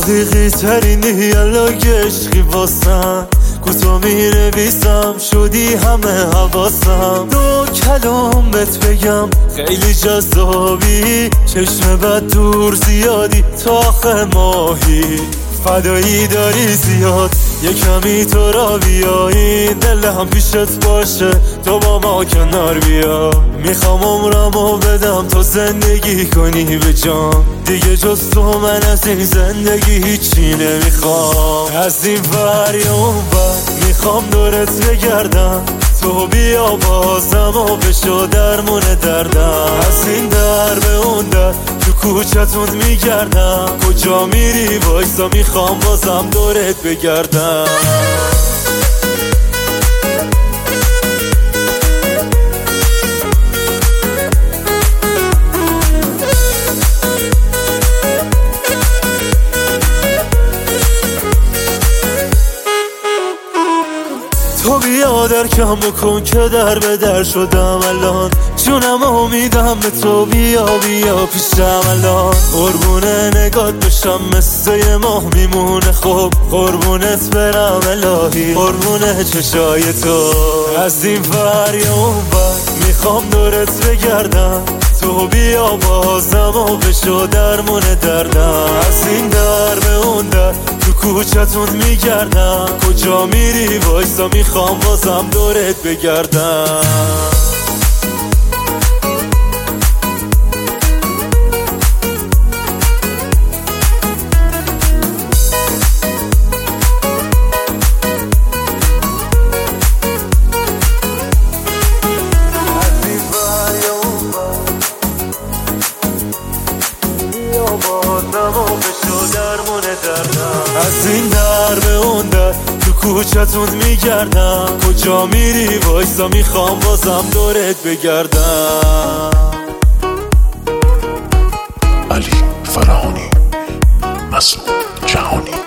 حقیقی ترینی یلاگ عشقی واسم کوتو می‌نویسم شدی همه حواسم دو کلام بهت بگم خیلی جذابی چشم بد دور زیادی تا آخر ماهی فدایی داری زیاد یه کمی تو را بیایی دلم پیشت باشه تو با ما کنار بیا میخوام عمرمو بدم تو زندگی کنی به جان دیگه جز تو من از این زندگی هیچی نمیخوام از این ور یا اون ور میخوام دورت بگردم تو بیا بازم و بشو درمون دردم از این در به اون در تو کوچتون میگردم کجا میری وایسا میخوام بازم دورت بگردم تو بیا درکم بکن که در به در شدم الان جونم امیدم به تو بیا بیا پیشم الان قربونه نگات بشم مثل یه ماه میمونه خب قربونت برم الهی قربونه چشای تو از این ور یا اون ور میخوام دورت بگردم تو بیا بازم و بشو درمون دردم از این در به اون در تو کوچتون میگردم کجا میری وایسا میخوام بازم دورت بگردم از این در به اون در تو کوچتون میگردم کجا میری وایسا میخوام بازم دورت بگردم علی فرهانی مسعود جهانی